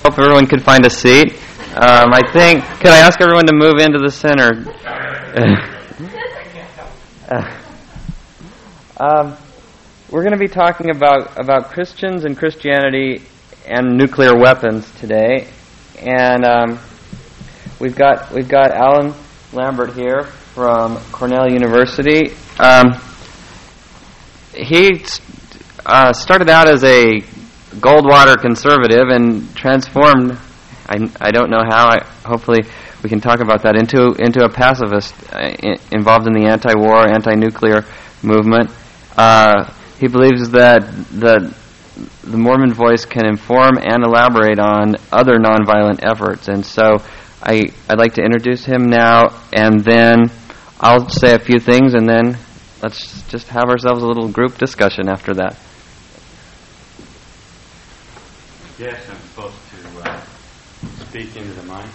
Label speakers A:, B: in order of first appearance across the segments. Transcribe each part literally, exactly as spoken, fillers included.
A: Hope everyone could find a seat. Um, I think, could I ask everyone to move into the center? uh, um, we're going to be talking about, about Christians and Christianity and nuclear weapons today. And um, we've got we've got Alan Lambert here from Cornell University. Um, he uh, started out as a Goldwater conservative and transformed, I, I don't know how, I, hopefully we can talk about that, into into a pacifist uh, I, involved in the anti-war, anti-nuclear movement. Uh, he believes that the, the Mormon voice can inform and elaborate on other nonviolent efforts. And so I, I'd like to introduce him now, and then I'll say a few things, and then let's just have ourselves a little group discussion after that.
B: Yes, I'm supposed to uh, speak into the mic.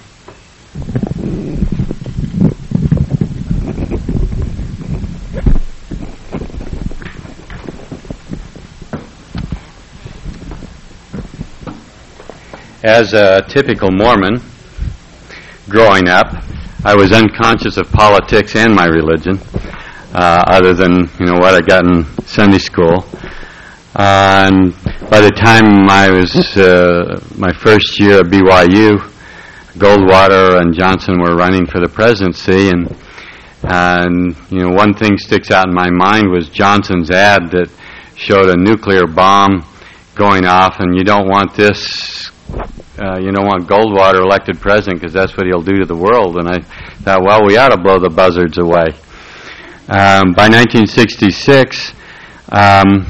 B: As a typical Mormon, growing up, I was unconscious of politics and my religion, uh, other than, you know, what I got in Sunday school. Uh, and by the time I was uh, my first year at B Y U, Goldwater and Johnson were running for the presidency, and and you know, one thing sticks out in my mind was Johnson's ad that showed a nuclear bomb going off, and you don't want this, uh, you don't want Goldwater elected president because that's what he'll do to the world. And I thought, well, we ought to blow the buzzards away. Um, by nineteen sixty-six. Um,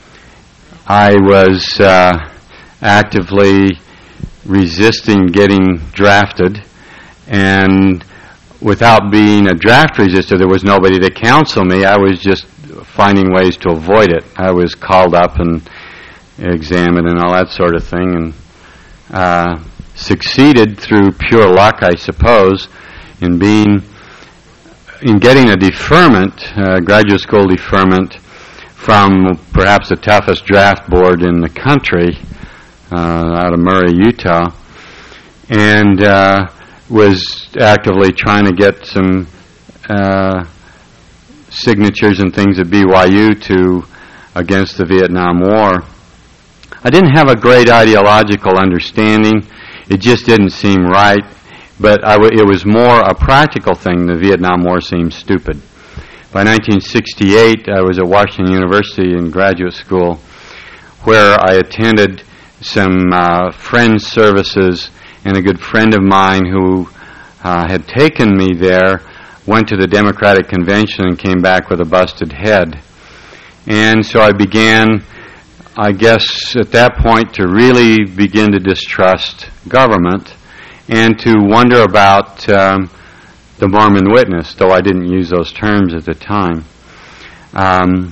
B: I was uh, actively resisting getting drafted, and without being a draft resistor, there was nobody to counsel me. I was just finding ways to avoid it. I was called up and examined and all that sort of thing, and uh, succeeded through pure luck, I suppose, in being in getting a deferment, uh, graduate school deferment, from perhaps the toughest draft board in the country, uh, out of Murray, Utah, and uh, was actively trying to get some uh, signatures and things at B Y U to against the Vietnam War. I didn't have a great ideological understanding. It just didn't seem right, but I w- it was more a practical thing. The Vietnam War seemed stupid. By nineteen sixty-eight, I was at Washington University in graduate school, where I attended some uh, friends' services, and a good friend of mine who uh, had taken me there went to the Democratic Convention and came back with a busted head. And so I began, I guess, at that point, to really begin to distrust government and to wonder about Um, the Mormon Witness, though I didn't use those terms at the time. Um,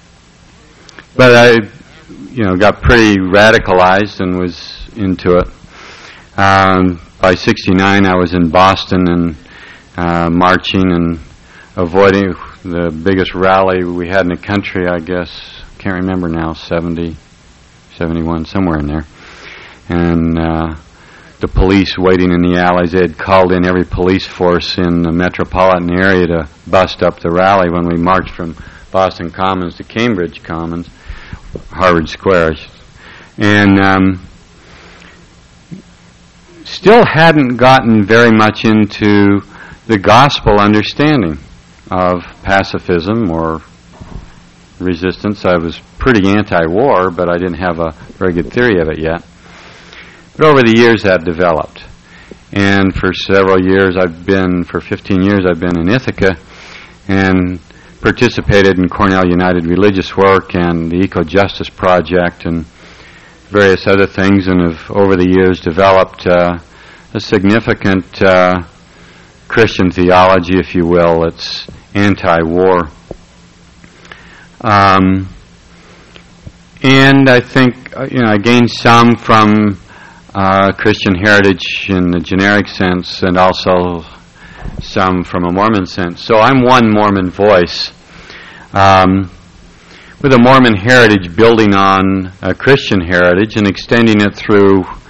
B: but I, you know, got pretty radicalized and was into it. Um, by sixty-nine, I was in Boston and uh, marching and avoiding the biggest rally we had in the country, I guess. Can't remember now, seventy, seventy-one, somewhere in there. And uh, the police waiting in the alleys. They had called in every police force in the metropolitan area to bust up the rally when we marched from Boston Commons to Cambridge Commons, Harvard Square. And um, still hadn't gotten very much into the gospel understanding of pacifism or resistance. I was pretty anti-war, but I didn't have a very good theory of it yet. But over the years that developed. And for several years I've been, for fifteen years I've been in Ithaca and participated in Cornell United Religious Work and the Eco Justice Project and various other things, and have over the years developed uh, a significant uh, Christian theology, if you will. It's anti-war. Um, and I think, uh, you know, I gained some from Uh, Christian heritage in the generic sense, and also some from a Mormon sense. So I'm one Mormon voice, um, with a Mormon heritage building on a Christian heritage and extending it through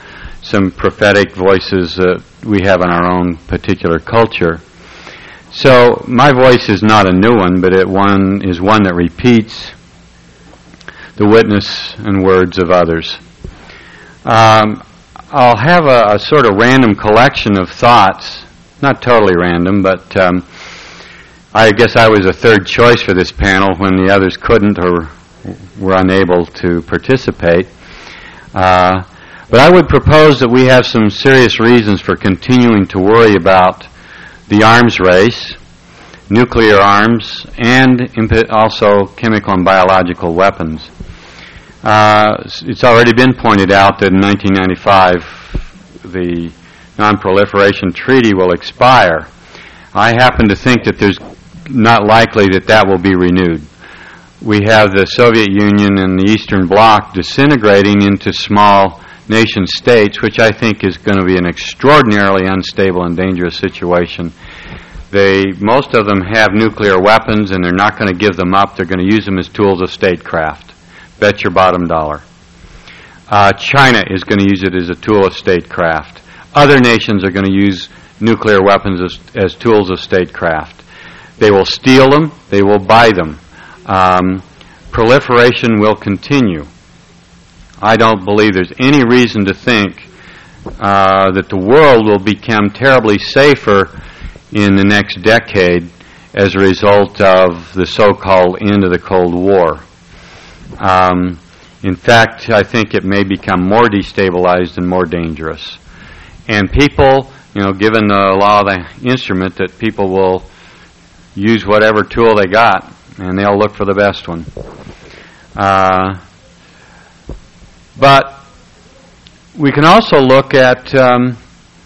B: some prophetic voices that we have in our own particular culture. So my voice is not a new one, but it one is one that repeats the witness and words of others. Um, I'll have a, a sort of random collection of thoughts, not totally random, but um, I guess I was a third choice for this panel when the others couldn't or were unable to participate. Uh, but I would propose that we have some serious reasons for continuing to worry about the arms race, nuclear arms, and imp- also chemical and biological weapons. Uh, it's already been pointed out that in nineteen ninety-five the Non-Proliferation Treaty will expire. I happen to think that there's not likely that that will be renewed. We have the Soviet Union and the Eastern Bloc disintegrating into small nation states, which I think is going to be an extraordinarily unstable and dangerous situation. They, most of them have nuclear weapons, and they're not going to give them up. They're going to use them as tools of statecraft. Bet your bottom dollar. Uh, China is going to use it as a tool of statecraft. Other nations are going to use nuclear weapons as, as tools of statecraft. They will steal them. They will buy them. Um, proliferation will continue. I don't believe there's any reason to think uh, that the world will become terribly safer in the next decade as a result of the so-called end of the Cold War. Um, in fact, I think it may become more destabilized and more dangerous. And people, you know, given the law of the instrument, that people will use whatever tool they got, and they'll look for the best one. Uh, but we can also look at, um,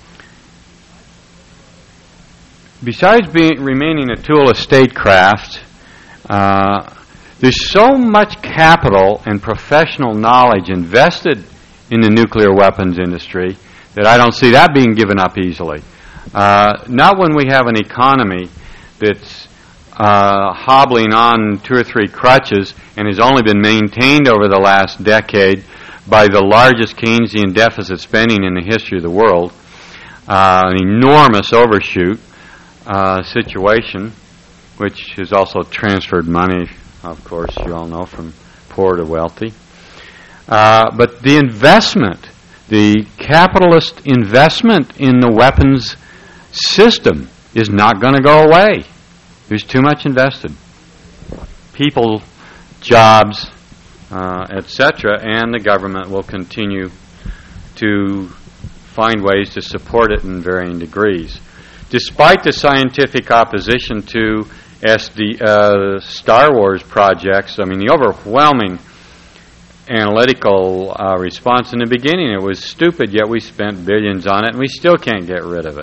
B: besides being remaining a tool of statecraft, uh, there's so much capital and professional knowledge invested in the nuclear weapons industry that I don't see that being given up easily. Uh, not when we have an economy that's uh, hobbling on two or three crutches and has only been maintained over the last decade by the largest Keynesian deficit spending in the history of the world, uh, an enormous overshoot uh, situation, which has also transferred money, of course, you all know, from poor to wealthy. Uh, but the investment, the capitalist investment in the weapons system is not going to go away. There's too much invested. People, jobs, uh, et cetera, and the government will continue to find ways to support it in varying degrees. Despite the scientific opposition to S D, uh, Star Wars projects, I mean, the overwhelming analytical uh, response in the beginning, it was stupid, yet we spent billions on it, and we still can't get rid of it.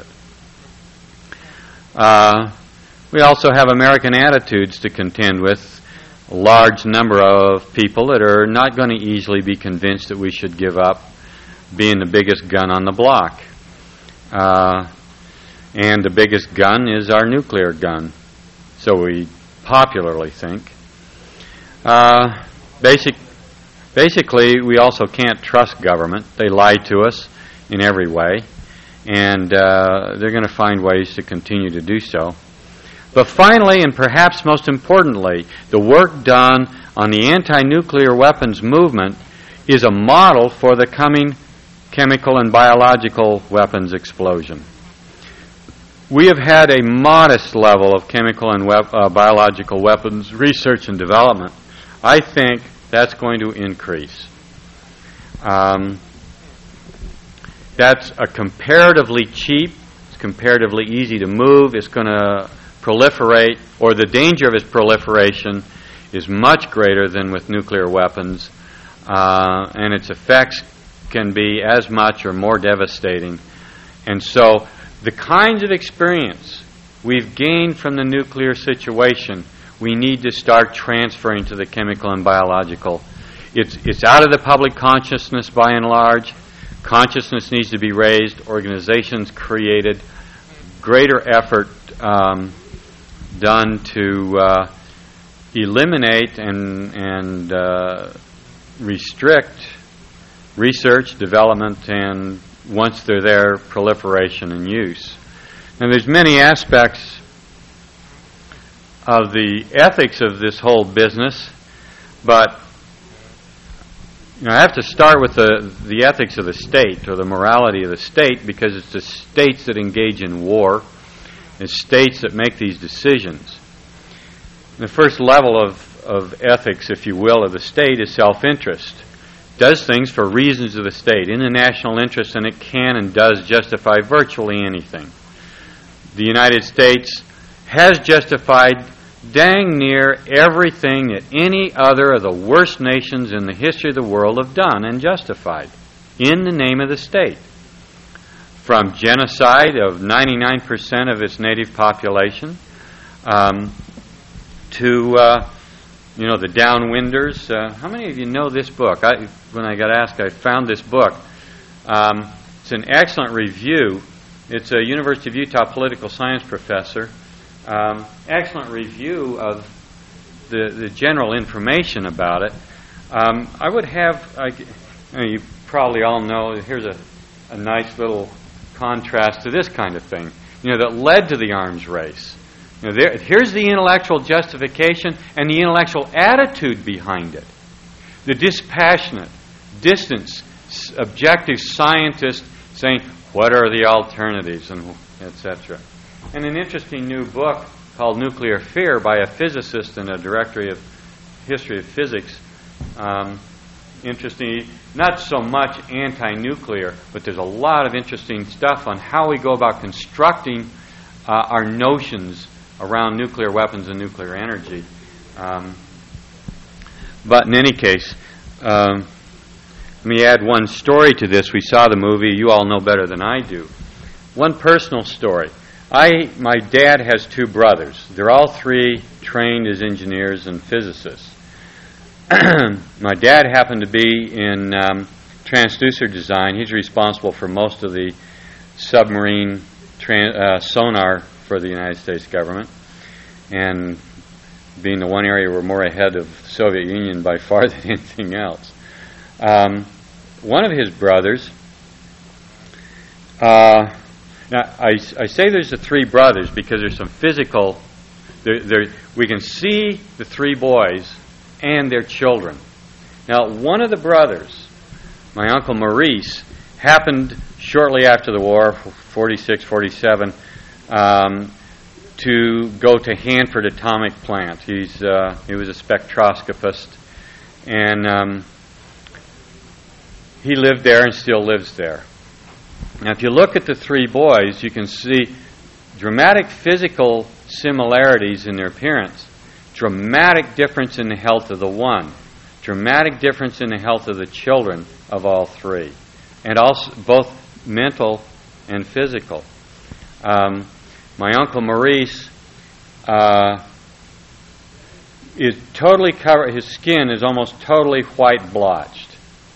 B: Uh, we also have American attitudes to contend with. A large number of people that are not going to easily be convinced that we should give up being the biggest gun on the block. Uh, and the biggest gun is our nuclear gun, so we popularly think. Uh, basic, basically, we also can't trust government. They lie to us in every way, and uh, they're going to find ways to continue to do so. But finally, and perhaps most importantly, the work done on the anti-nuclear weapons movement is a model for the coming chemical and biological weapons explosion. We have had a modest level of chemical and wep- uh, biological weapons research and development. I think that's going to increase. Um, that's a comparatively cheap, it's comparatively easy to move, it's going to proliferate, or the danger of its proliferation is much greater than with nuclear weapons, uh, and its effects can be as much or more devastating. And so the kinds of experience we've gained from the nuclear situation, we need to start transferring to the chemical and biological. It's, it's out of the public consciousness by and large. Consciousness needs to be raised. Organizations created. Greater effort um, done to uh, eliminate and, and uh, restrict research, development, and once they're there, proliferation and use. And there's many aspects of the ethics of this whole business, but you know, I have to start with the, the ethics of the state, or the morality of the state, because it's the states that engage in war. It's states that make these decisions. The first level of, of ethics, if you will, of the state is self-interest. Does things for reasons of the state, in the national interest, and it can and does justify virtually anything. The United States has justified dang near everything that any other of the worst nations in the history of the world have done and justified in the name of the state. From genocide of ninety-nine percent of its native population um, to, uh, you know, the downwinders. Uh, how many of you know this book? I, when I got asked, I found this book. Um, it's an excellent review. It's a University of Utah political science professor. Um, excellent review of the, the general information about it. Um, I would have, I, I mean, you probably all know, here's a, a nice little contrast to this kind of thing, you know, that led to the arms race. You know, there, here's the intellectual justification and the intellectual attitude behind it. The dispassionate, distant, objective scientist saying, what are the alternatives, and et cetera. And an interesting new book called Nuclear Fear by a physicist and a directory of history of physics. Um, interesting, not so much anti-nuclear, but there's a lot of interesting stuff on how we go about constructing uh, our notions around nuclear weapons and nuclear energy. Um, but in any case, um, let me add one story to this. We saw the movie. You all know better than I do. One personal story. I, my dad has two brothers. They're all three trained as engineers and physicists. My dad happened to be in um, transducer design. He's responsible for most of the submarine tran- uh, sonar for the United States government, and being the one area we're more ahead of the Soviet Union by far than anything else. Um, one of his brothers, uh, now I, I say there's the three brothers because there's some physical, there, there, we can see the three boys and their children. Now, one of the brothers, my Uncle Maurice, happened shortly after the war, forty-six, forty-seven, um, to go to Hanford Atomic Plant. He's uh, he was a spectroscopist, and um, he lived there and still lives there. Now, if you look at the three boys, you can see dramatic physical similarities in their appearance, dramatic difference in the health of the one, dramatic difference in the health of the children of all three, and also both mental and physical. Um, my Uncle Maurice uh, is totally covered, his skin is almost totally white blotched.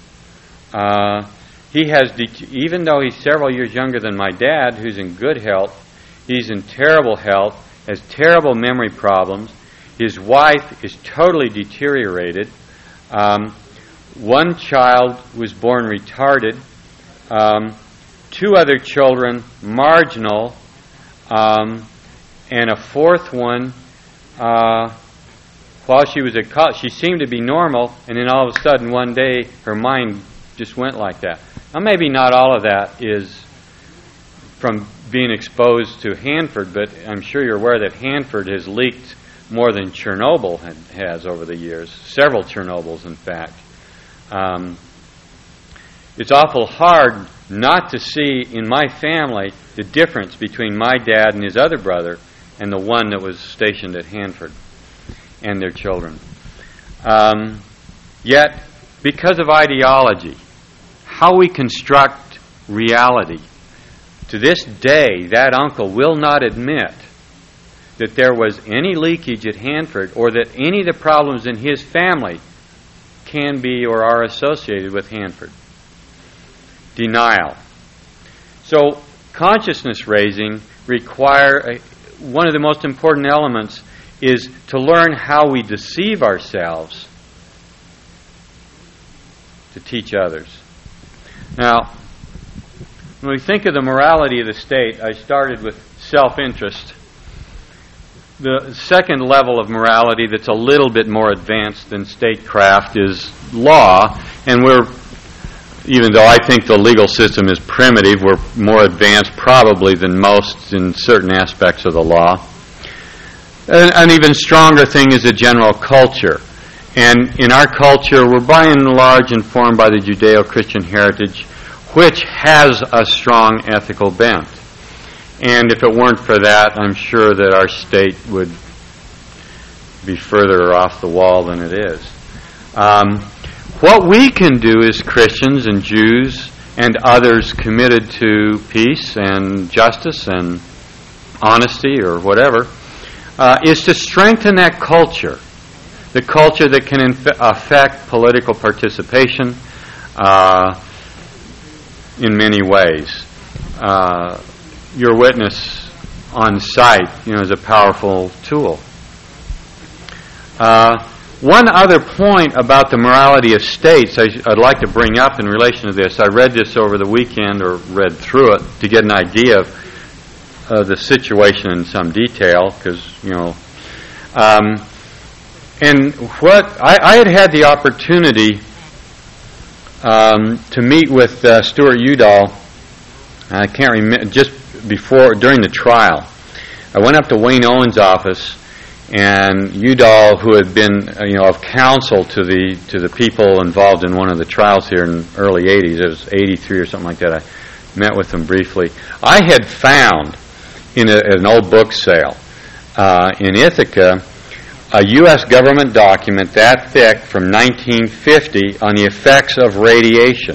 B: Uh, he has, de- even though he's several years younger than my dad, who's in good health, he's in terrible health, has terrible memory problems. His wife is totally deteriorated. Um, one child was born retarded. Um, two other children marginal, um, and a fourth one, uh, while she was at college, she seemed to be normal, and then all of a sudden one day her mind just went like that. Now, maybe not all of that is from being exposed to Hanford, but I'm sure you're aware that Hanford has leaked more than Chernobyl had, has over the years, several Chernobyls, in fact. Um, it's awful hard not to see in my family the difference between my dad and his other brother and the one that was stationed at Hanford and their children. Um, yet, because of ideology, how we construct reality, to this day, that uncle will not admit that there was any leakage at Hanford or that any of the problems in his family can be or are associated with Hanford. Denial. So, consciousness raising require a, one of the most important elements is to learn how we deceive ourselves to teach others. Now, When we think of the morality of the state, I started with self-interest. The second level of morality that's a little bit more advanced than statecraft is law, and we're, even though I think the legal system is primitive, we're more advanced probably than most in certain aspects of the law. An, an even stronger thing is a general culture. And in our culture, we're by and large informed by the Judeo-Christian heritage, which has a strong ethical bent. And if it weren't for that, I'm sure that our state would be further off the wall than it is. Um, what we can do as Christians and Jews and others committed to peace and justice and honesty or whatever uh, is to strengthen that culture, the culture that can inf- affect political participation uh, in many ways. Uh, your witness on site, you know, is a powerful tool. Uh, one other point about the morality of states I, I'd like to bring up in relation to this. I read this over the weekend, or read through it, to get an idea of uh, the situation in some detail, because, you know, um, and what I, I had had the opportunity um, to meet with uh, Stuart Udall. I can't remember, just before, during the trial. I went up to Wayne Owen's office, and Udall, who had been, uh, you know, of counsel to the to the people involved in one of the trials here in the early eighties, it was eighty-three or something like that, I met with him briefly. I had found in a, an old book sale uh, in Ithaca a U S government document that thick from nineteen fifty on the effects of radiation.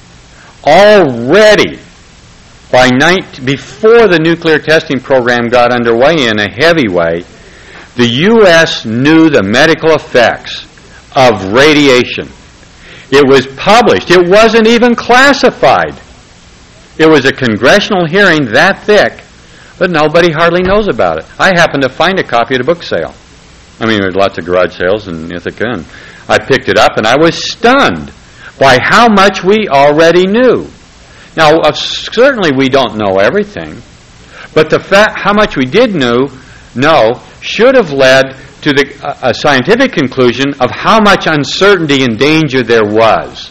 B: Already, by night, before the nuclear testing program got underway in a heavy way, the U S knew the medical effects of radiation. It was published. It wasn't even classified. It was a congressional hearing that thick, but nobody hardly knows about it. I happened to find a copy at a book sale. I mean, there's lots of garage sales in Ithaca, and I picked it up, and I was stunned by how much we already knew. Now, uh, certainly we don't know everything, but the fact how much we did know, know should have led to the, uh, a scientific conclusion of how much uncertainty and danger there was.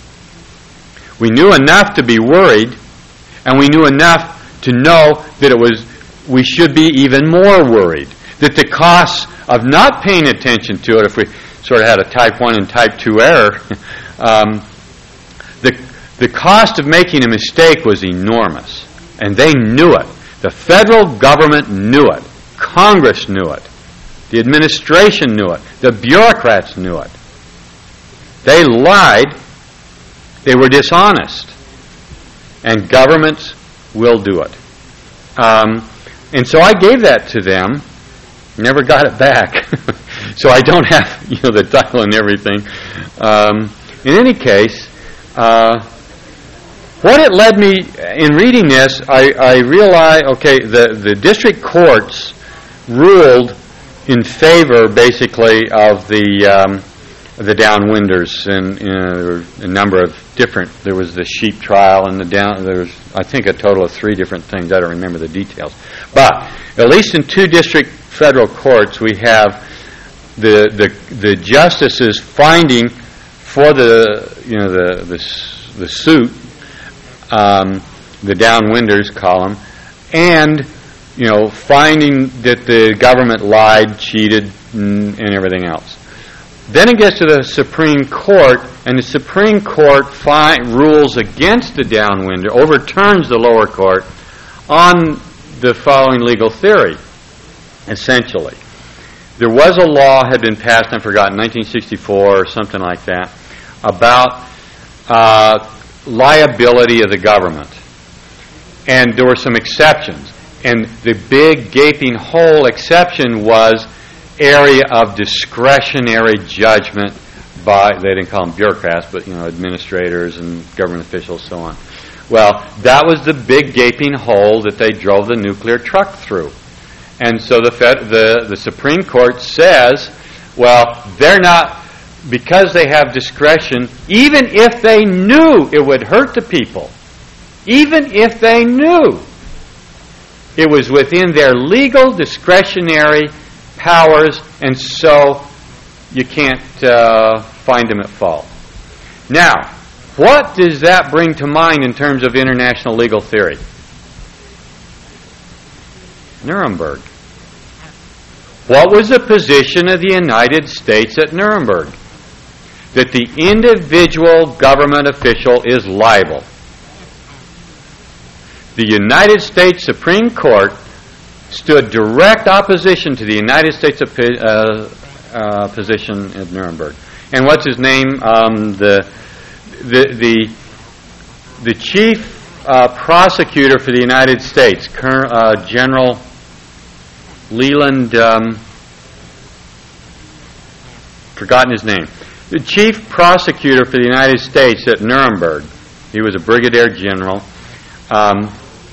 B: We knew enough to be worried, and we knew enough to know that it was we should be even more worried, that the costs of not paying attention to it, if we sort of had a type one and type two error, um, the The cost of making a mistake was enormous, and they knew it. The federal government knew it. Congress knew it. The administration knew it. The bureaucrats knew it. They lied. They were dishonest. And governments will do it. Um, and so I gave that to them. Never got it back. So I don't have, you know, the title and everything. Um, in any case, uh, what it led me, in reading this, I, I realized, okay, the, the district courts ruled in favor, basically, of the um, the downwinders, and you know, there were a number of different. There was the sheep trial, and the down. There was, I think, a total of three different things. I don't remember the details, but at least in two district federal courts, we have the the the justices finding for the you know the the, the suit. Um, the downwinders column, and you know, finding that the government lied, cheated, and, and everything else. Then it gets to the Supreme Court, and the Supreme Court fi- rules against the downwinder, overturns the lower court on the following legal theory. Essentially, there was a law had been passed, I've forgotten, nineteen sixty-four or something like that, about Uh, liability of the government. And there were some exceptions. And the big gaping hole exception was area of discretionary judgment by, they didn't call them bureaucrats, but, you know, administrators and government officials, so on. Well, that was the big gaping hole that they drove the nuclear truck through. And so the Fed, the, the Supreme Court says, well, they're not, because they have discretion, even if they knew it would hurt the people,
C: even if they knew it was within their legal discretionary powers, and so you can't uh, find them at fault. Now, what does that bring to mind in terms of international legal theory? Nuremberg. What was the position of the United States at Nuremberg? That the individual government official is liable. The United States Supreme Court stood direct opposition to the United States uh, uh, position at Nuremberg. And what's his name? Um, the the the the chief uh, prosecutor for the United States, Cur- uh, General Leland. Um, forgotten his name. The chief prosecutor for the United States at Nuremberg. He was a brigadier general. Um,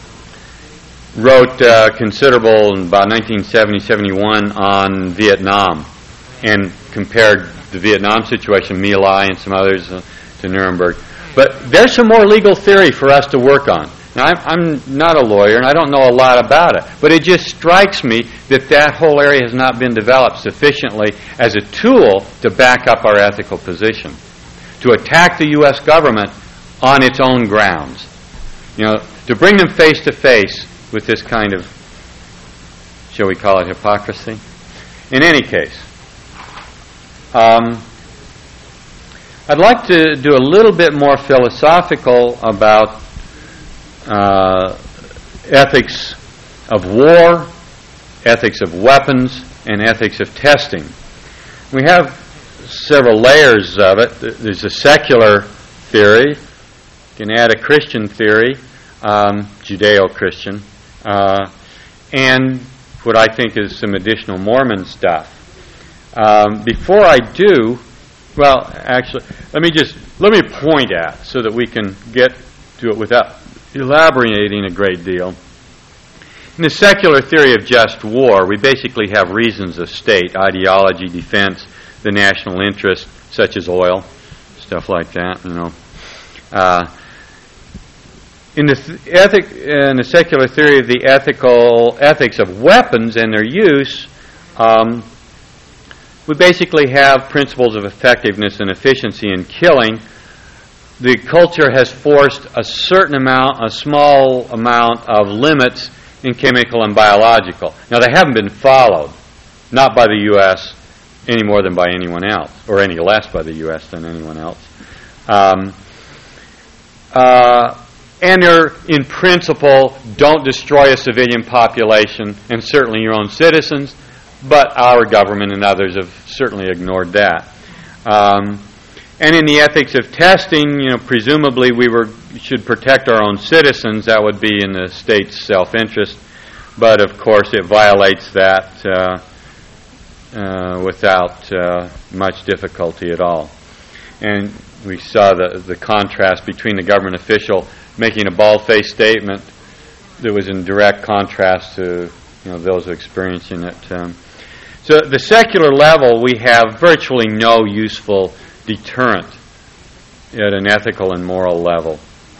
C: wrote uh, considerable in about nineteen seventy seventy-one on Vietnam and compared the Vietnam situation, My Lai and some others, uh, to Nuremberg. But there's some more legal theory for us to work on. Now, I'm, I'm not a lawyer, and I don't know a lot about it, but it just strikes me that that whole area has not been developed sufficiently as a tool to back up our ethical position, to attack the U S government on its own grounds. You know, to bring them face to face with this kind of, shall we call it, hypocrisy? In any case, um, I'd like to do a little bit more philosophical about uh, ethics of war, ethics of weapons, and ethics of testing. We have several layers of it. There's a secular theory. You can add a Christian theory, um, Judeo-Christian, uh, and what I think is some additional Mormon stuff. Um, before I do, well, actually, let me just, let me point at, so that we can get to it without elaborating a great deal. In the secular theory of just war, we basically have reasons of state, ideology, defense, the national interest, such as oil, stuff like that, you know. Uh, in the th- ethic, in the secular theory of the ethical ethics of weapons and their use, um, we basically have principles of effectiveness and efficiency in killing. The culture has forced a certain amount, a small amount of limits in chemical and biological. Now, they haven't been followed, not by the U S any more than by anyone else, or any less by the U S than anyone else. Um, uh, and they're, in principle, don't destroy a civilian population, and certainly your own citizens, but our government and others have certainly ignored that. Um, and in the ethics of testing, you know, presumably we were should protect our own citizens. That would be in the state's self-interest, but of course it violates that uh, uh, without uh, much difficulty at all. And we saw the the contrast between the government official making a bald-faced statement that was in direct contrast to, you know, those experiencing it. Um, so at the secular level, we have virtually no useful deterrent at an ethical and moral level.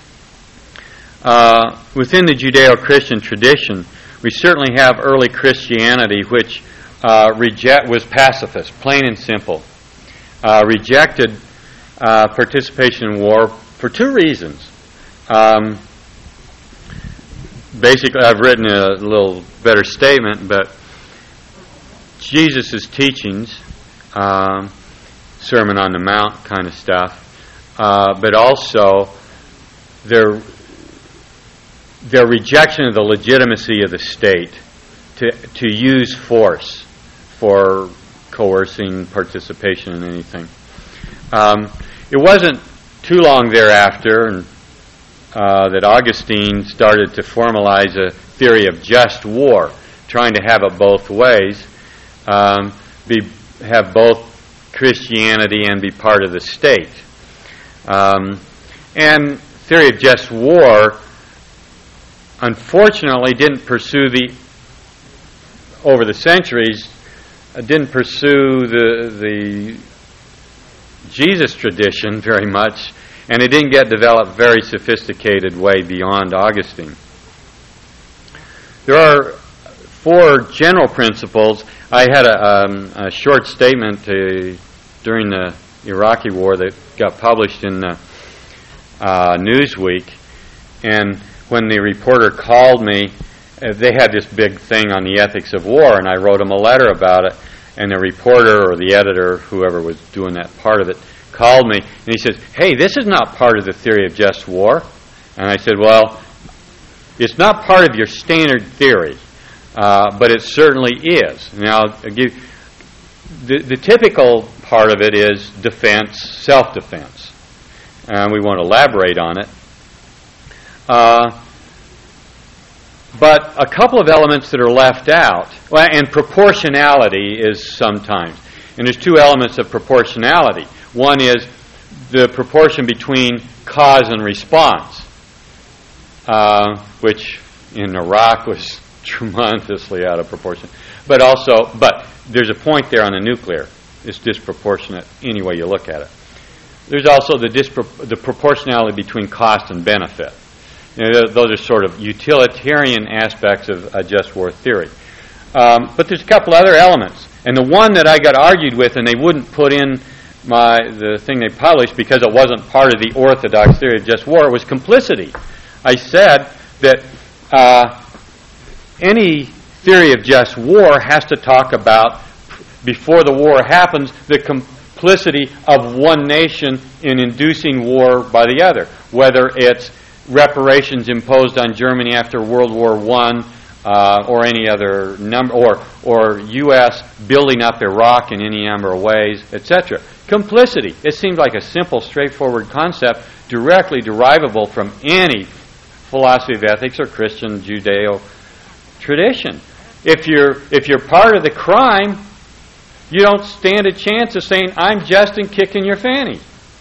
C: Uh, within the Judeo-Christian tradition, we certainly have early Christianity, which uh, reject was pacifist, plain and simple, uh, rejected uh, participation in war for two reasons. Um, basically, I've written a little better statement, but Jesus' teachings, um, Sermon on the Mount kind of stuff, uh, but also their their rejection of the legitimacy of the state to to use force for coercing participation in anything. Um, it wasn't too long thereafter and, uh, that Augustine started to formalize a theory of just war, trying to have it both ways, um, be have both Christianity and be part of the state. Um, and theory of just war, unfortunately, didn't pursue the, over the centuries, uh, didn't pursue the the Jesus tradition very much, And it didn't get developed very sophisticated way beyond Augustine. There are four general principles. I had a, um, a short statement uh, during the Iraqi war that got published in uh, uh, Newsweek, and when the reporter called me, uh, they had this big thing on the ethics of war, and I wrote them a letter about it, and the reporter or the editor, whoever was doing that part of it, called me, and he says, "Hey, this is not part of the theory of just war." And I said, "Well, it's not part of your standard theory, uh, but it certainly is." Now, I'll give, the, the typical part of it is defense, self-defense. And we won't elaborate on it. Uh, but a couple of elements that are left out, well, and proportionality is sometimes. And there's two elements of proportionality. One is the proportion between cause and response, uh, which in Iraq was tremendously out of proportion. But also, but there's a point there on the nuclear. It's disproportionate any way you look at it. There's also the dispro- the proportionality between cost and benefit. You know, those are sort of utilitarian aspects of a just war theory. Um, but there's a couple other elements. And the one that I got argued with, and they wouldn't put in my the thing they published because it wasn't part of the orthodox theory of just war, was complicity. I said that uh, any theory of just war has to talk about, before the war happens, the complicity of one nation in inducing war by the other, whether it's reparations imposed on Germany after World War One, uh, or any other number, or or U S building up Iraq in any number of ways, et cetera. Complicity. It seems like a simple, straightforward concept, directly derivable from any philosophy of ethics or Christian Judeo tradition. If you're if you're part of the crime, you don't stand a chance of saying, "I'm just and kicking your fanny."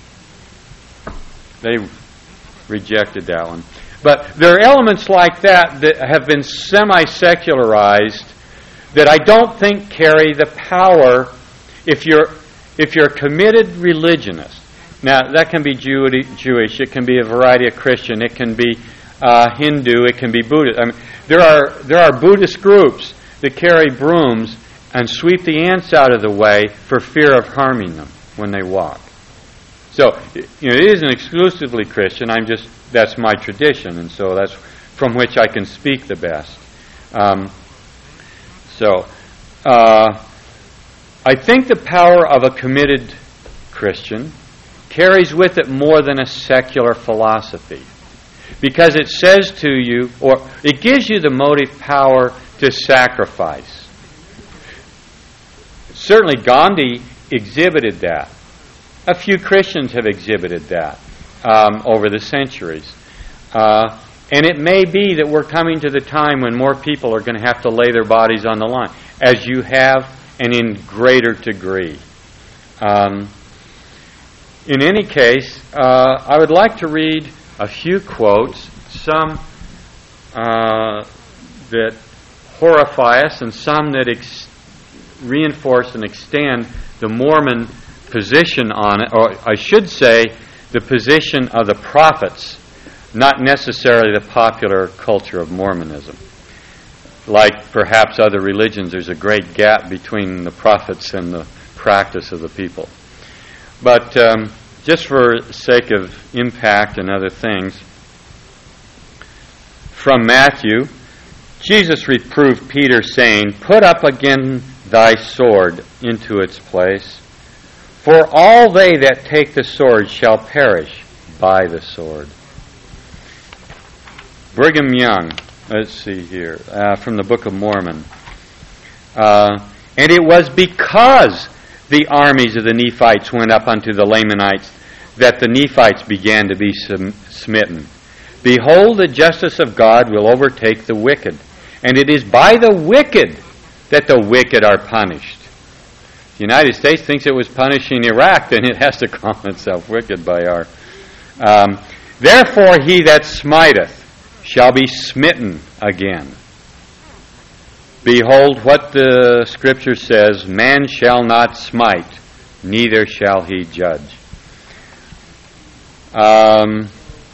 C: They rejected that one. But there are elements like that that have been semi-secularized that I don't think carry the power if you're if you're a committed religionist. Now, that can be Jew- Jewish, it can be a variety of Christian, it can be uh, Hindu, it can be Buddhist. I mean, there are there are Buddhist groups that carry brooms and sweep the ants out of the way for fear of harming them when they walk. So, you know, it isn't exclusively Christian. I'm just, that's my tradition, and so that's from which I can speak the best. Um, so, uh, I think the power of a committed Christian carries with it more than a secular philosophy, because it says to you, or it gives you the motive power to sacrifice. Certainly Gandhi exhibited that. A few Christians have exhibited that um, over the centuries. Uh, and it may be that we're coming to the time when more people are going to have to lay their bodies on the line, as you have, and in greater degree. Um, in any case, uh, I would like to read a few quotes, some uh, that horrify us and some that ex- reinforce and extend the Mormon position on it, or I should say the position of the prophets, not necessarily the popular culture of Mormonism. Like perhaps other religions, there's a great gap between the prophets and the practice of the people. But um, just for sake of impact and other things, from Matthew, Jesus reproved Peter, saying, "Put up again thy sword into its place. For all they that take the sword shall perish by the sword." Brigham Young, let's see here, uh, from the Book of Mormon. Uh, and it was because the armies of the Nephites went up unto the Lamanites that the Nephites began to be sum- smitten. Behold, the justice of God will overtake the wicked, and it is by the wicked that the wicked are punished. The United States thinks it was punishing Iraq, then it has to call itself wicked by our... Um, Therefore he that smiteth shall be smitten again. Behold what the Scripture says, man shall not smite, neither shall he judge. Um,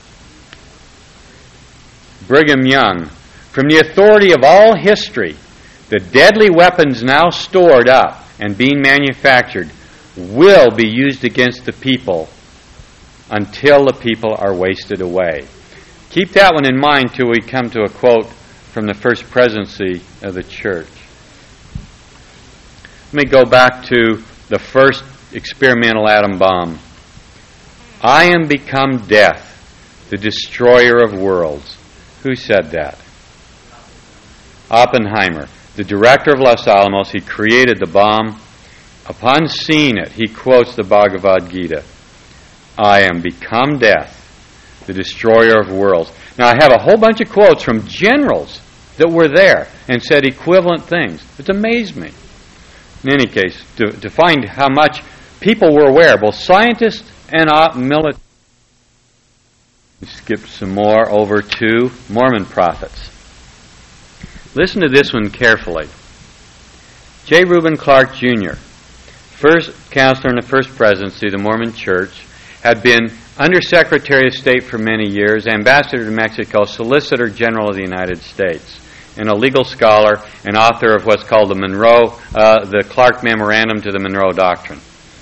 C: Brigham Young, from the authority of all history, the deadly weapons now stored up and being manufactured will be used against the people until the people are wasted away. Keep that one in mind till we come to a quote from the first presidency of the church. Let me go back to the first experimental atom bomb. I am become death, the destroyer of worlds. Who said that? Oppenheimer, the director of Los Alamos. He created the bomb. Upon seeing it, he quotes the Bhagavad Gita. I am become death, the destroyer of worlds. Now, I have a whole bunch of quotes from generals that were there and said equivalent things. It's amazed me. In any case, to, to find how much people were aware, both scientists and uh, military. We skip some more over to Mormon prophets. Listen to this one carefully. J. Reuben Clark Junior, first counselor in the first presidency of the Mormon Church, had been Undersecretary of State for many years, Ambassador to Mexico, Solicitor General of the United States, and a legal scholar and author of what's called the Monroe, uh, the Clark Memorandum to the Monroe Doctrine,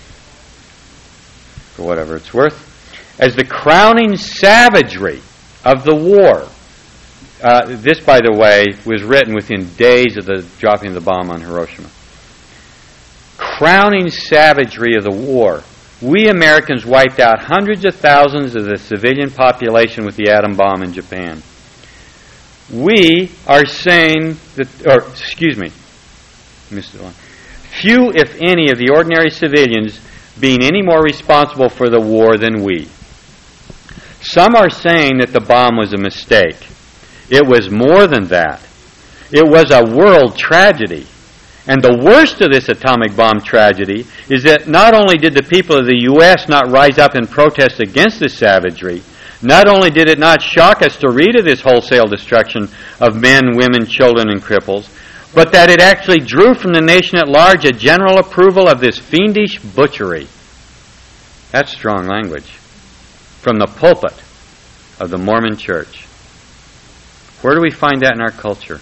C: for whatever it's worth. As the crowning savagery of the war, uh, this, by the way, was written within days of the dropping of the bomb on Hiroshima. Crowning savagery of the war, we Americans wiped out hundreds of thousands of the civilian population with the atom bomb in Japan. We are saying that, or excuse me, missed one. Few, if any, of the ordinary civilians being any more responsible for the war than we. Some are saying that the bomb was a mistake. It was more than that. It was a world tragedy. And the worst of this atomic bomb tragedy is that not only did the people of the U S not rise up in protest against this savagery, not only did it not shock us to read of this wholesale destruction of men, women, children, and cripples, but that it actually drew from the nation at large a general approval of this fiendish butchery. That's strong language. From the pulpit of the Mormon Church. Where do we find that in our culture?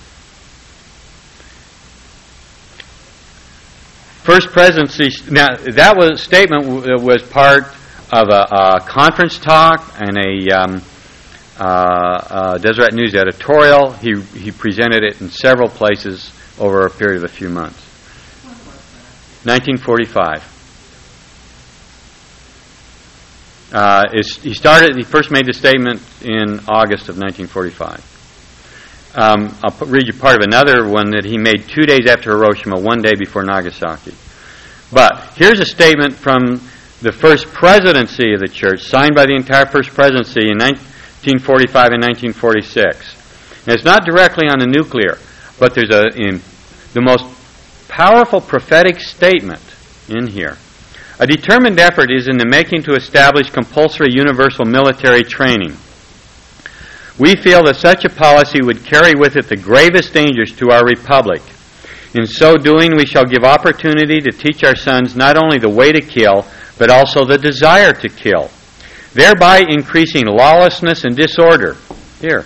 C: First presidency, now that was statement was part of a, a conference talk and a um, uh, uh, Deseret News editorial. He he presented it in several places over a period of a few months. nineteen forty-five. Uh, he started. He first made the statement in August of nineteen forty-five. Um, I'll put, read you part of another one that he made two days after Hiroshima, one day before Nagasaki. But here's a statement from the first presidency of the church, signed by the entire first presidency in nineteen forty-five and nineteen forty-six. And it's not directly on the nuclear, but there's a in the most powerful prophetic statement in here. A determined effort is in the making to establish compulsory universal military training. We feel that such a policy would carry with it the gravest dangers to our republic. In so doing, we shall give opportunity to teach our sons not only the way to kill, but also the desire to kill, thereby increasing lawlessness and disorder. Here.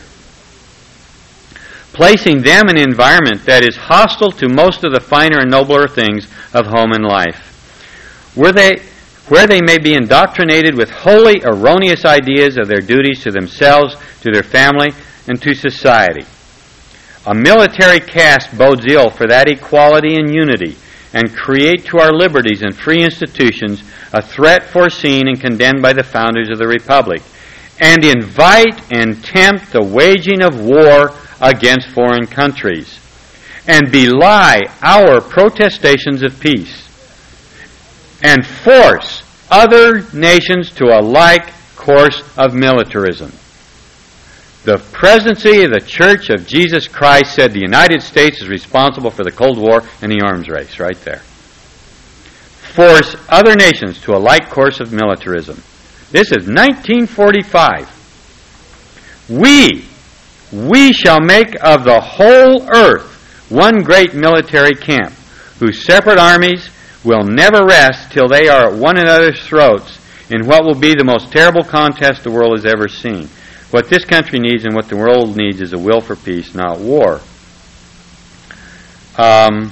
C: Placing them in an environment that is hostile to most of the finer and nobler things of home and life. Where they, where they may be indoctrinated with wholly erroneous ideas of their duties to themselves, to their family, and to society. A military caste bodes ill for that equality and unity, and create to our liberties and free institutions a threat foreseen and condemned by the founders of the Republic, and invite and tempt the waging of war against foreign countries, and belie our protestations of peace, and force other nations to a like course of militarism. The presidency of the Church of Jesus Christ said the United States is responsible for the Cold War and the arms race, right there. Force other nations to a like course of militarism. This is nineteen forty-five. We, we shall make of the whole earth one great military camp, whose separate armies will never rest till they are at one another's throats in what will be the most terrible contest the world has ever seen. What this country needs and what the world needs is a will for peace, not war. Um,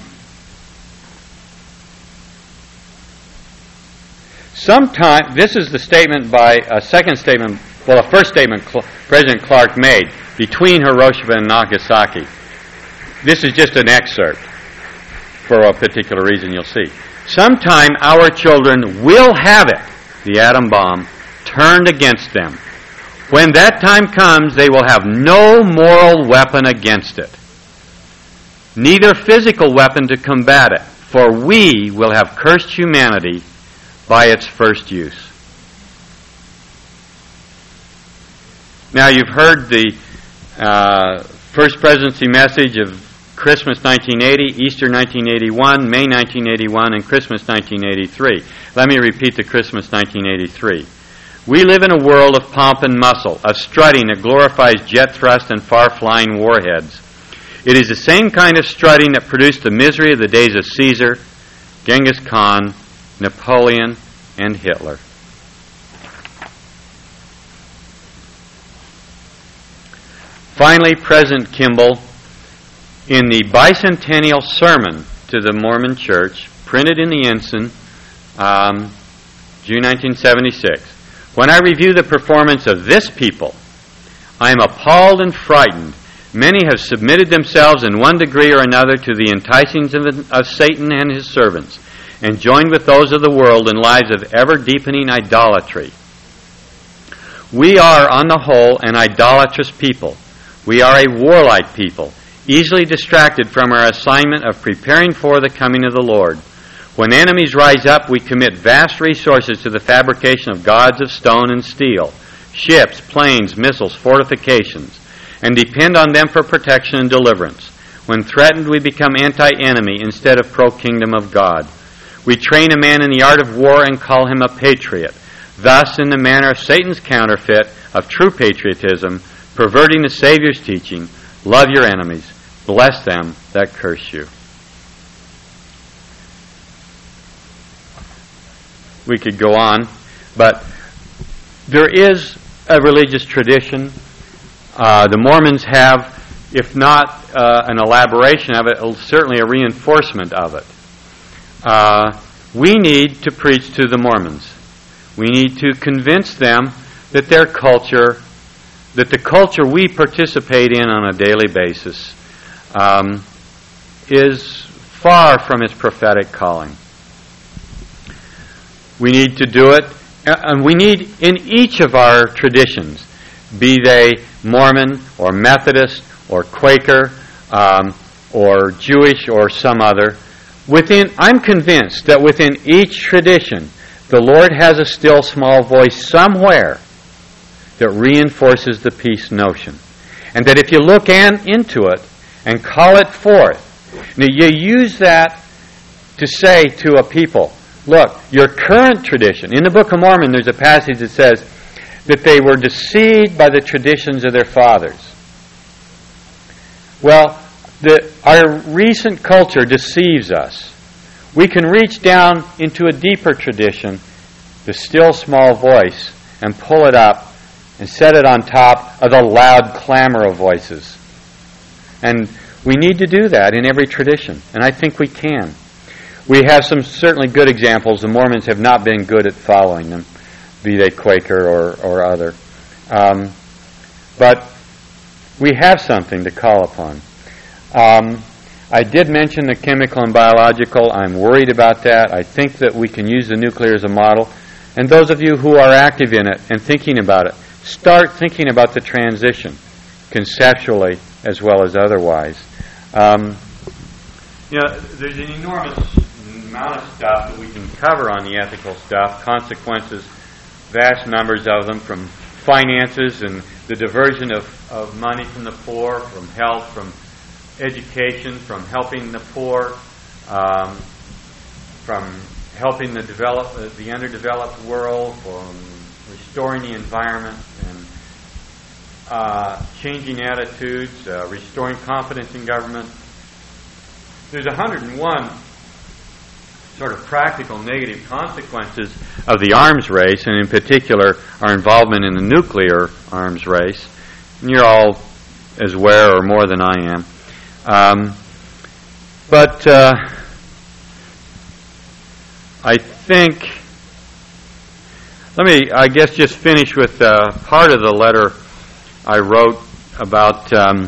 C: sometime, this is the statement by, a second statement, well, a first statement Cl- President Clark made between Hiroshima and Nagasaki. This is just an excerpt for a particular reason you'll see. Sometime our children will have it, the atom bomb, turned against them. When that time comes, they will have no moral weapon against it, neither physical weapon to combat it, for we will have cursed humanity by its first use. Now, you've heard the uh, First Presidency message of Christmas nineteen eighty, Easter nineteen eighty-one, May nineteen eighty-one, and Christmas nineteen eighty-three. Let me repeat the Christmas nineteen eighty-three. We live in a world of pomp and muscle, of strutting that glorifies jet thrust and far-flying warheads. It is the same kind of strutting that produced the misery of the days of Caesar, Genghis Khan, Napoleon, and Hitler. Finally, President Kimball, in the bicentennial sermon to the Mormon Church, printed in the Ensign, um, June nineteen seventy-six, when I review the performance of this people, I am appalled and frightened. Many have submitted themselves in one degree or another to the enticings of, of Satan and his servants, and joined with those of the world in lives of ever-deepening idolatry. We are, on the whole, an idolatrous people. We are a warlike people, easily distracted from our assignment of preparing for the coming of the Lord. When enemies rise up, we commit vast resources to the fabrication of gods of stone and steel, ships, planes, missiles, fortifications, and depend on them for protection and deliverance. When threatened, we become anti-enemy instead of pro-kingdom of God. We train a man in the art of war and call him a patriot, thus in the manner of Satan's counterfeit of true patriotism, perverting the Savior's teaching, love your enemies, bless them that curse you. We could go on, but there is a religious tradition. Uh, the Mormons have, if not uh, an elaboration of it, certainly a reinforcement of it. Uh, we need to preach to the Mormons. We need to convince them that their culture, that the culture we participate in on a daily basis, um, is far from its prophetic calling. We need to do it, and we need in each of our traditions, be they Mormon or Methodist or Quaker um, or Jewish or some other, within, I'm convinced that within each tradition, the Lord has a still small voice somewhere that reinforces the peace notion. And that if you look an, into it and call it forth, now you use that to say to a people, look, your current tradition, in the Book of Mormon there's a passage that says that they were deceived by the traditions of their fathers. Well, the, our recent culture deceives us. We can reach down into a deeper tradition, the still small voice, and pull it up and set it on top of the loud clamor of voices. And we need to do that in every tradition, and I think we can. We have some certainly good examples. The Mormons have not been good at following them, be they Quaker or, or other. Um, but we have something to call upon. Um, I did mention the chemical and biological. I'm worried about that. I think that we can use the nuclear as a model. And those of you who are active in it and thinking about it, start thinking about the transition, conceptually as well as otherwise. Um, you know, there's an enormous amount of stuff that we can cover on the ethical stuff, consequences, vast numbers of them, from finances and the diversion of, of money from the poor, from health, from education, from helping the poor, um, from helping the develop, uh, the underdeveloped world, from restoring the environment and uh, changing attitudes, uh, restoring confidence in government. There's one hundred one sort of practical negative consequences of the arms race, and in particular our involvement in the nuclear arms race. And you're all as aware or more than I am. Um, but uh, I think, let me, I guess, just finish with uh, part of the letter I wrote about um,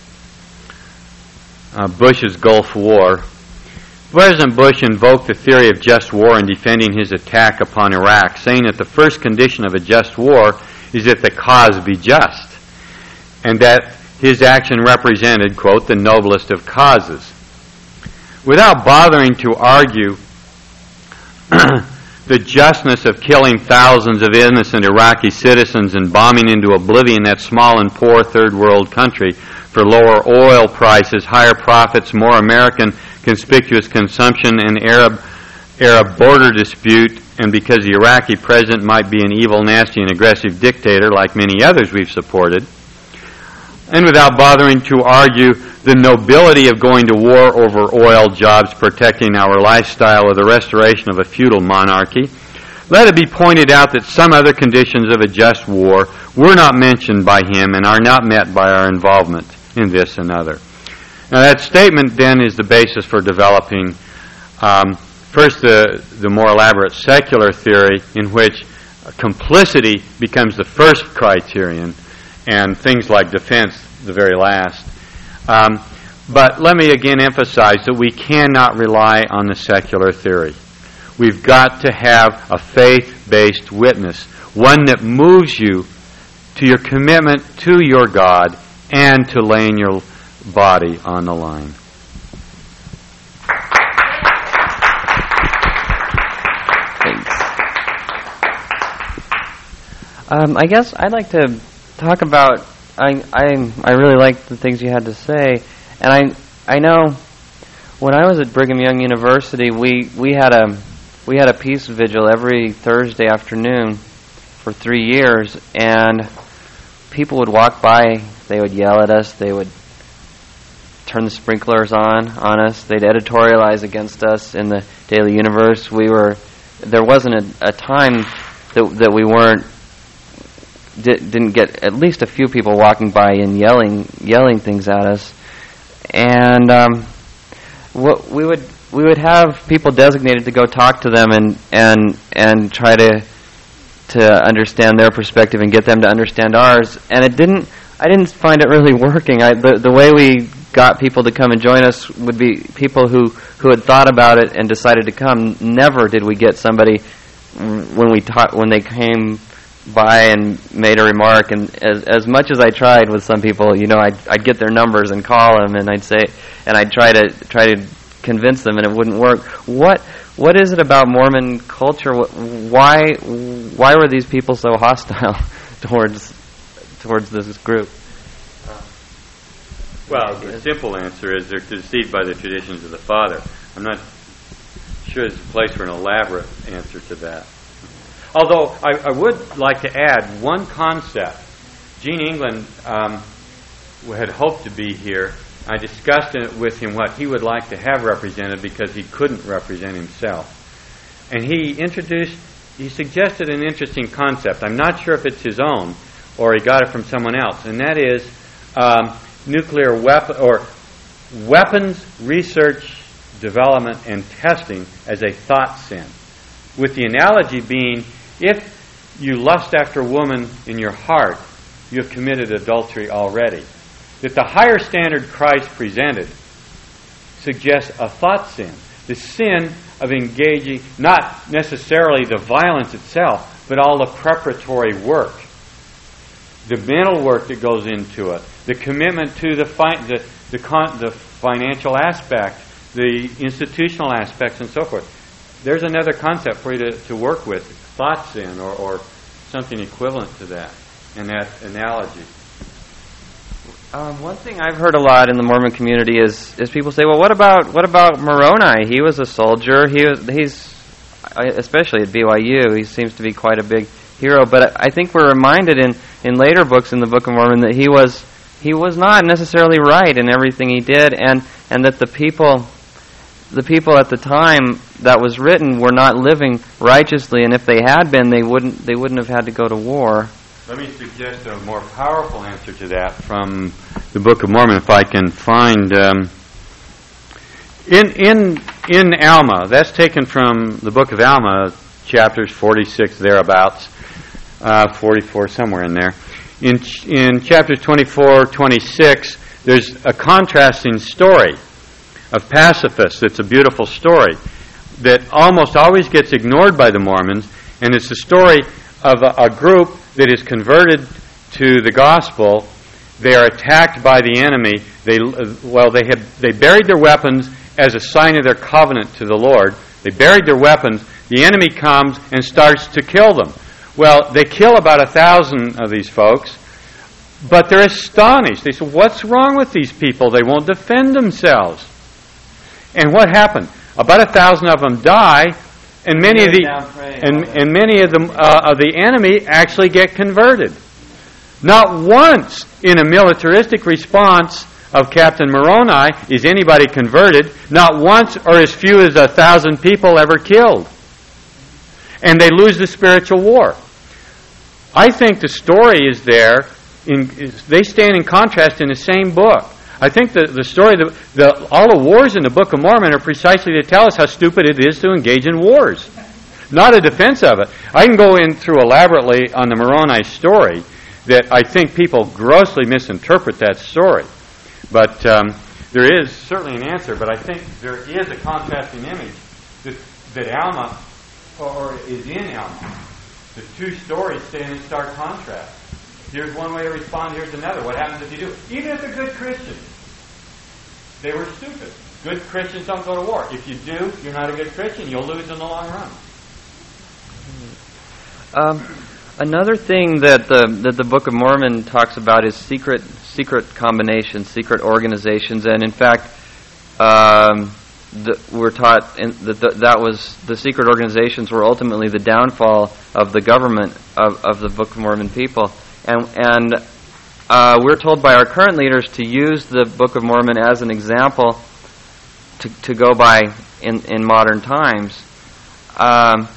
C: uh, Bush's Gulf War. President Bush invoked the theory of just war in defending his attack upon Iraq, saying that the first condition of a just war is that the cause be just, and that his action represented, quote, the noblest of causes. Without bothering to argue the justness of killing thousands of innocent Iraqi citizens and bombing into oblivion that small and poor third world country for lower oil prices, higher profits, more American conspicuous consumption, and Arab Arab border dispute, and because the Iraqi president might be an evil, nasty, and aggressive dictator like many others we've supported, and without bothering to argue the nobility of going to war over oil, jobs, protecting our lifestyle, or the restoration of a feudal monarchy, let it be pointed out that some other conditions of a just war were not mentioned by him and are not met by our involvement in this and other. Now that statement then is the basis for developing um, first the, the more elaborate secular theory in which complicity becomes the first criterion and things like defense the very last. Um, but let me again emphasize that we cannot rely on the secular theory. We've got to have a faith-based witness, one that moves you to your commitment to your God and to laying your body on the line.
A: Thanks. Um, I guess I'd like to talk about. I I I really like the things you had to say, and I I know when I was at Brigham Young University, we we had a we had a peace vigil every Thursday afternoon for three years, and people would walk by, they would yell at us, they would turn the sprinklers on on us, they'd editorialize against us in the Daily Universe. We were there wasn't a, a time that that we weren't di- didn't get at least a few people walking by and yelling yelling things at us, and um, what we would we would have people designated to go talk to them and and and try to to understand their perspective and get them to understand ours, and it didn't. I didn't find it really working. I, the the way we got people to come and join us would be people who, who had thought about it and decided to come. Never did we get somebody when we taught when they came by and made a remark. And as as much as I tried with some people, you know, I'd I'd get their numbers and call them, and I'd say, and I'd try to try to convince them, and it wouldn't work. What what is it about Mormon culture? Why why were these people so hostile towards towards this group?
C: Well, the simple answer is they're deceived by the traditions of the Father. I'm not sure there's a place for an elaborate answer to that. Although I, I would like to add one concept. Gene England um, had hoped to be here. I discussed it with him what he would like to have represented because he couldn't represent himself. And he introduced, he suggested an interesting concept. I'm not sure if it's his own or he got it from someone else, and that is um, nuclear weapon or weapons research, development, and testing as a thought sin. With the analogy being, if you lust after a woman in your heart, you have committed adultery already. That the higher standard Christ presented suggests a thought sin. The sin of engaging, not necessarily the violence itself, but all the preparatory work. The mental work that goes into it, the commitment to the fi- the the, con- the financial aspect, the institutional aspects, and so forth. There's another concept for you to, to work with, thought sin, or, or something equivalent to that, in that analogy.
A: Um, one thing I've heard a lot in the Mormon community is is people say, well, what about what about Moroni? He was a soldier. He was he's especially at B Y U. He seems to be quite a big hero. But I think we're reminded in, in later books in the Book of Mormon that he was he was not necessarily right in everything he did, and, and that the people the people at the time that was written were not living righteously, and if they had been, they wouldn't they wouldn't have had to go to war.
B: Let me suggest a more powerful answer to that from the Book of Mormon, if I can find. Um, in in in Alma, that's taken from the Book of Alma, chapters forty-six thereabouts, uh, forty-four somewhere in there. In in chapters twenty-four, twenty-six, there's a contrasting story of pacifists. It's a beautiful story that almost always gets ignored by the Mormons, and it's the story of a, a group that is converted to the gospel. They are attacked by the enemy. They well, they have they buried their weapons as a sign of their covenant to the Lord. They buried their weapons. The enemy comes and starts to kill them. Well, they kill about a thousand of these folks, but they're astonished. They say, "What's wrong with these people? They won't defend themselves." And what happened? About a thousand of them die, and many of the and, and many of them uh, of the enemy actually get converted. Not once in a militaristic response of Captain Moroni is anybody converted. Not once or as few as a thousand people ever killed. And they lose the spiritual war. I think the story is there. In, they stand in contrast in the same book. I think the, the story, the, the, all the wars in the Book of Mormon are precisely to tell us how stupid it is to engage in wars. Not a defense of it. I can go in through elaborately on the Moroni story that I think people grossly misinterpret that story. But um, there is certainly an answer, but I think there is a contrasting image that, that Alma, or is in Alma. The two stories stand in stark contrast. Here's one way to respond, here's another. What happens if you do? Even if they're good Christians, they were stupid. Good Christians don't go to war. If you do, you're not a good Christian. You'll lose in the long run.
A: Um, another thing that the that the Book of Mormon talks about is secret secret combinations, secret organizations, and in fact, um, the, we're taught in, that the, that was the secret organizations were ultimately the downfall of the government of, of the Book of Mormon people. And, and uh, we're told by our current leaders to use the Book of Mormon as an example to, to go by in, in modern times. Um,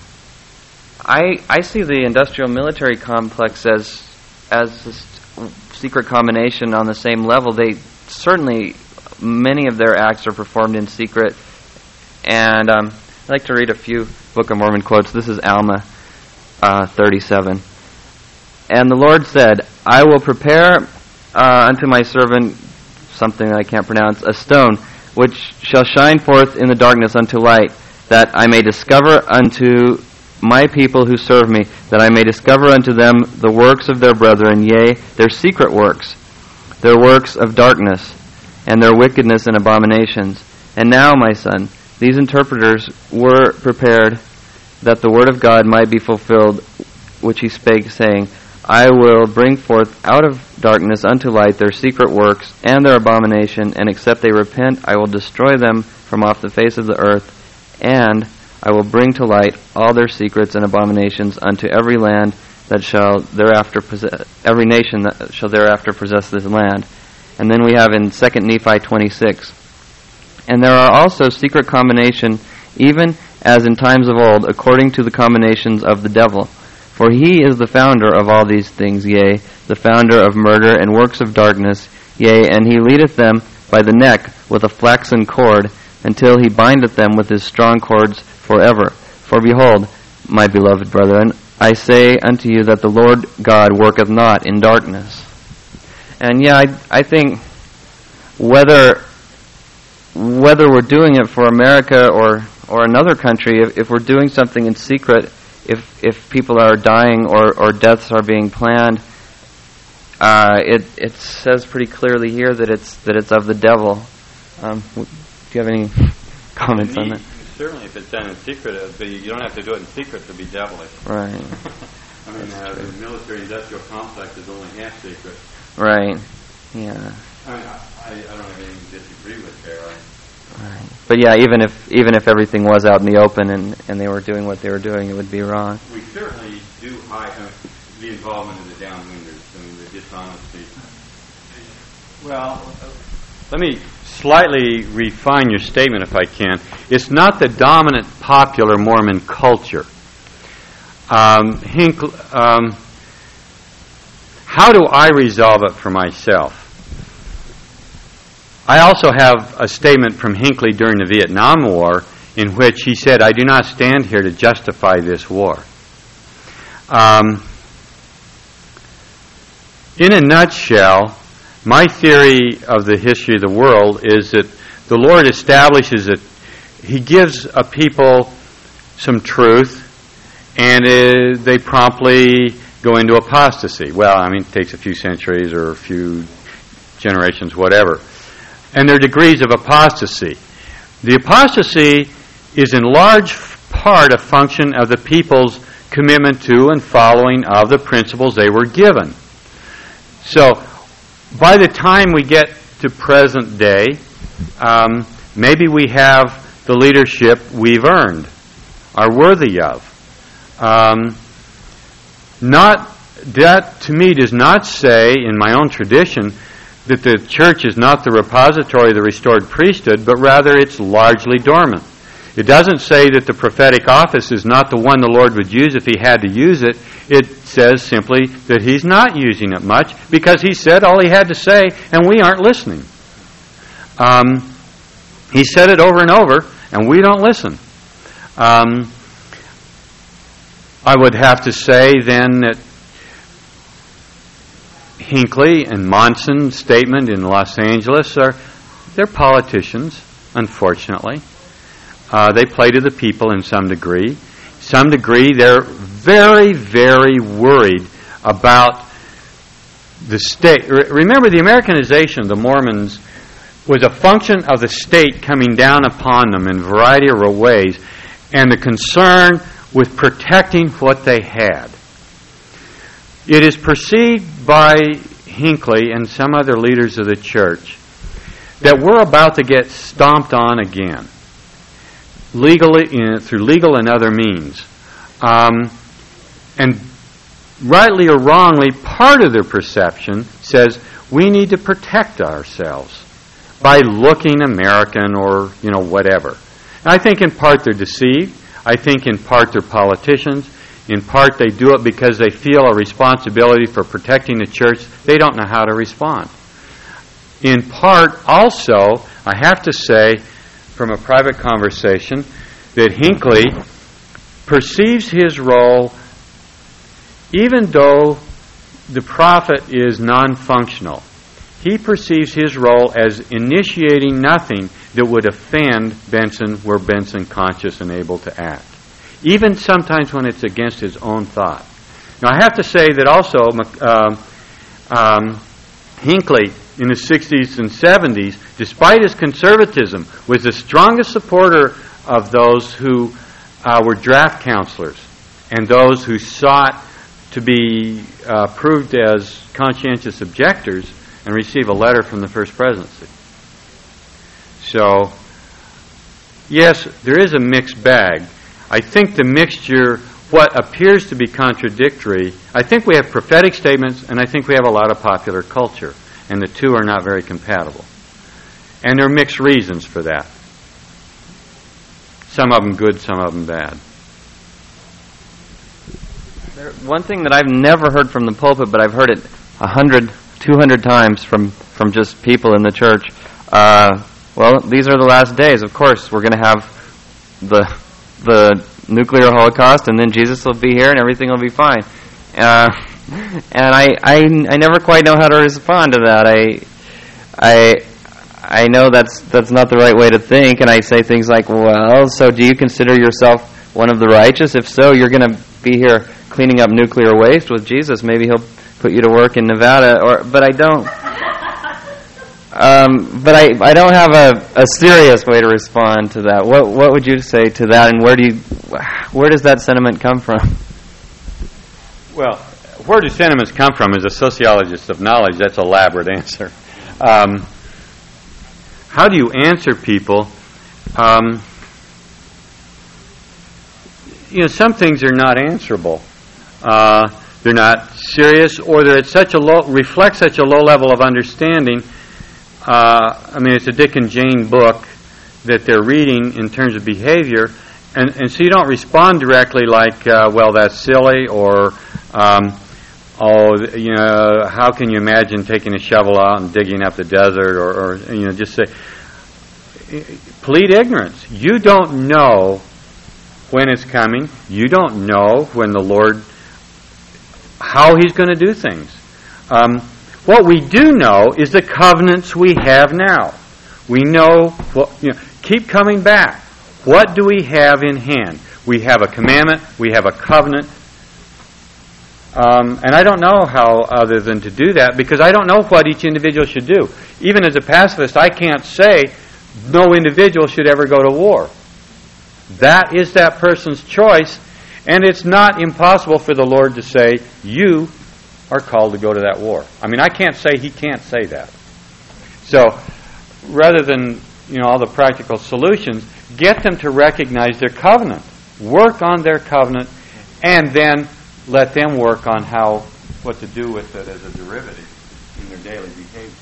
A: I I see the industrial military complex as as a secret combination on the same level. They certainly, many of their acts are performed in secret. And um, I'd like to read a few Book of Mormon quotes. This is Alma uh, thirty-seven. And the Lord said, I will prepare uh, unto my servant something that I can't pronounce, a stone, which shall shine forth in the darkness unto light, that I may discover unto my people who serve me, that I may discover unto them the works of their brethren, yea, their secret works, their works of darkness, and their wickedness and abominations. And now, my son, these interpreters were prepared that the word of God might be fulfilled, which he spake, saying, I will bring forth out of darkness unto light their secret works and their abomination, and except they repent, I will destroy them from off the face of the earth, and I will bring to light all their secrets and abominations unto every land that shall thereafter possess, every nation that shall thereafter possess this land. And then we have in Second Nephi twenty-six, and there are also secret combination, even as in times of old, according to the combinations of the devil. For he is the founder of all these things, yea, the founder of murder and works of darkness, yea, and he leadeth them by the neck with a flaxen cord, until he bindeth them with his strong cords forever. For behold, my beloved brethren, I say unto you that the Lord God worketh not in darkness. And yeah, I, I think whether whether we're doing it for America or, or another country, if, if we're doing something in secret, If if people are dying or, or deaths are being planned, uh, it it says pretty clearly here that it's that it's of the devil. Um, do you have any comments on that?
B: Certainly, if it's done in secret, be, you don't have to do it in secret to be devilish.
A: Right.
B: I mean, uh, the military-industrial complex is only half secret.
A: Right. Yeah.
B: I mean, I, I don't have anything to disagree with there. I,
A: Right. But yeah, even if even if everything was out in the open and, and they were doing what they were doing, it would be wrong.
B: We certainly do hide uh, the involvement of the downwinders. I mean, the dishonesty. Well, Let me slightly refine your statement if I can. It's not the dominant popular Mormon culture. Um, Hinckley, um, how do I resolve it for myself? I also have a statement from Hinckley during the Vietnam War in which he said, I do not stand here to justify this war. Um, in a nutshell, my theory of the history of the world is that the Lord establishes that He gives a people some truth, and uh, they promptly go into apostasy. Well, I mean, it takes a few centuries or a few generations, whatever. And there are degrees of apostasy. The apostasy is in large part a function of the people's commitment to and following of the principles they were given. So, by the time we get to present day, um, maybe we have the leadership we've earned, are worthy of. Um, not that, to me, does not say, in my own tradition, that the church is not the repository of the restored priesthood, but rather it's largely dormant. It doesn't say that the prophetic office is not the one the Lord would use if He had to use it. It says simply that He's not using it much because He said all He had to say, and we aren't listening. Um, he said it over and over, and we don't listen. Um, I would have to say then that Hinckley and Monson's statement in Los Angeles are, they're politicians, unfortunately. Uh, they play to the people in some degree. Some degree, they're very, very worried about the state. Remember, the Americanization of the Mormons was a function of the state coming down upon them in a variety of ways, and the concern with protecting what they had. It is perceived by Hinckley and some other leaders of the church that we're about to get stomped on again, legally, uh, through legal and other means. Um, and rightly or wrongly, part of their perception says we need to protect ourselves by looking American or, you know, whatever. And I think in part they're deceived. I think in part they're politicians. In part they do it because they feel a responsibility for protecting the church. They don't know how to respond. In part also, I have to say, from a private conversation, that Hinckley perceives his role, even though the prophet is non-functional, he perceives his role as initiating nothing that would offend Benson were Benson conscious and able to act, even sometimes when it's against his own thought. Now, I have to say that also uh, um, Hinckley, in the sixties and seventies, despite his conservatism, was the strongest supporter of those who uh, were draft counselors and those who sought to be uh, proved as conscientious objectors and receive a letter from the First Presidency. So, yes, there is a mixed bag. I think the mixture, what appears to be contradictory, I think we have prophetic statements and I think we have a lot of popular culture, and the two are not very compatible. And there are mixed reasons for that. Some of them good, some of them bad.
A: There, one thing that I've never heard from the pulpit, but I've heard it a hundred, two hundred times from, from just people in the church, uh, well, these are the last days. Of course, we're going to have the the nuclear holocaust, and then Jesus will be here, and everything will be fine. Uh, and I, I, I never quite know how to respond to that. I, I, I know that's that's not the right way to think, and I say things like, "Well, so do you consider yourself one of the righteous? If so, you're going to be here cleaning up nuclear waste with Jesus. Maybe He'll put you to work in Nevada." Or, but I don't. Um, but I, I don't have a, a serious way to respond to that. What what would you say to that, and where do you where does that sentiment come from?
B: Well, where do sentiments come from? As a sociologist of knowledge, that's an elaborate answer. Um, how do you answer people? Um, you know, some things are not answerable. Uh, they're not serious, or they're at such a low reflect such a low level of understanding.
C: uh, I mean, it's a Dick and Jane book that they're reading in terms of behavior, and, and so you don't respond directly like, uh, well, that's silly, or, um, oh, you know, how can you imagine taking a shovel out and digging up the desert, or, or you know, just say, plead ignorance. You don't know when it's coming. You don't know when the Lord, how He's going to do things. Um, what we do know is the covenants we have now. We know, what, you know, keep coming back. What do we have in hand? We have a commandment. We have a covenant. Um, and I don't know how other than to do that, because I don't know what each individual should do. Even as a pacifist, I can't say no individual should ever go to war. That is that person's choice, and it's not impossible for the Lord to say, you are called to go to that war. I mean, I can't say He can't say that. So, rather than, you know, all the practical solutions, get them to recognize their covenant. Work on their covenant, and then let them work on how, what to do with it as a derivative in their daily behavior.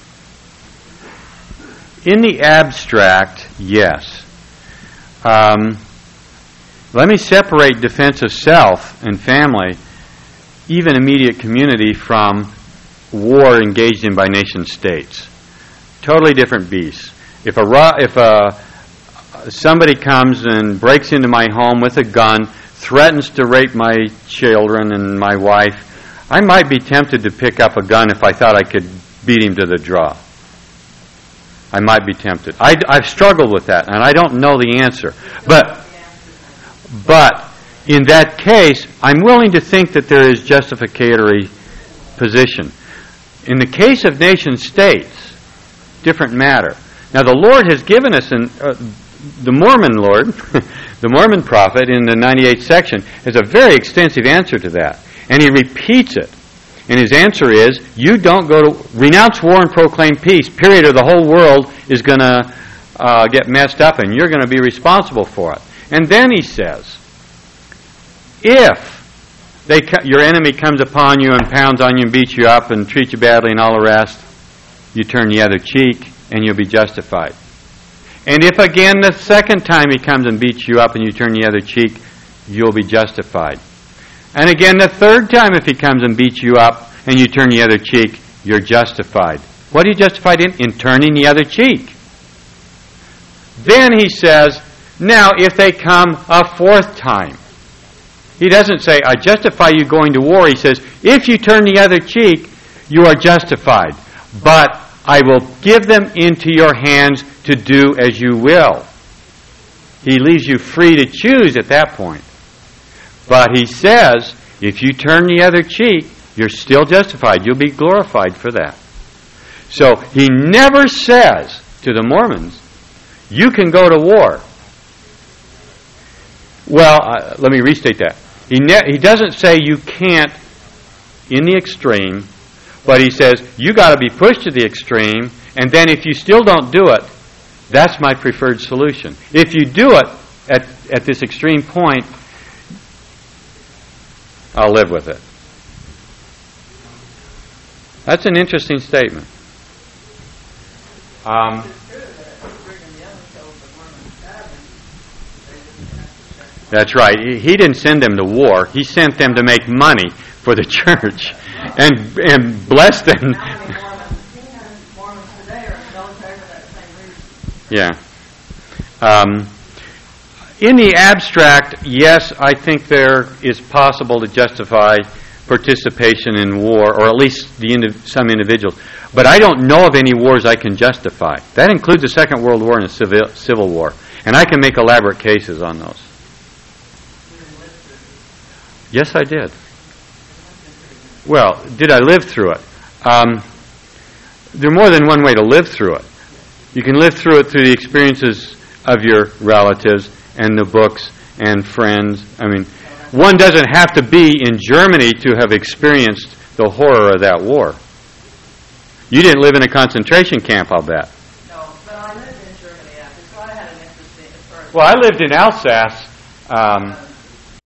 C: In the abstract, yes. Um, let me separate defense of self and family, even immediate community, from war engaged in by nation states. Totally different beasts. If a if a somebody comes and breaks into my home with a gun, threatens to rape my children and my wife, I might be tempted to pick up a gun if I thought I could beat him to the draw. I might be tempted. I, I've struggled with that, and I don't know the answer. But, but in that case, I'm willing to think that there is justificatory position. In the case of nation states, different matter. Now, the Lord has given us, an, uh, the Mormon Lord, the Mormon prophet in the ninety-eighth section, has a very extensive answer to that. And he repeats it. And his answer is, you don't go to, renounce war and proclaim peace, period, or the whole world is going to uh, get messed up and you're going to be responsible for it. And then he says, if they co- your enemy comes upon you and pounds on you and beats you up and treats you badly and all the rest, you turn the other cheek and you'll be justified. And if again the second time he comes and beats you up and you turn the other cheek, you'll be justified. And again the third time if he comes and beats you up and you turn the other cheek, you're justified. What are you justified in? In turning the other cheek. Then he says, now if they come a fourth time, he doesn't say, I justify you going to war. He says, if you turn the other cheek, you are justified. But I will give them into your hands to do as you will. He leaves you free to choose at that point. But he says, if you turn the other cheek, you're still justified. You'll be glorified for that. So he never says to the Mormons, you can go to war. Well, uh, let me restate that. He ne- he doesn't say you can't in the extreme, but he says you got to be pushed to the extreme, and then if you still don't do it, that's my preferred solution. If you do it at at this extreme point, I'll live with it. That's an interesting statement. Um, that's right. He didn't send them to war. He sent them to make money for the church and and bless them. Yeah. Um, in the abstract, yes, I think there is possible to justify participation in war, or at least the indiv- some individuals. But I don't know of any wars I can justify. That includes the Second World War and the Civil, Civil War. And I can make elaborate cases on those. Yes, I did. Well, did I live through it? Um, there's more than one way to live through it. You can live through it through the experiences of your relatives and the books and friends. I mean, one doesn't have to be in Germany to have experienced the horror of that war. You didn't live in a concentration camp, I'll bet.
D: No, but I lived in Germany after, so I had an interesting...
C: Well, I lived in Alsace. Um,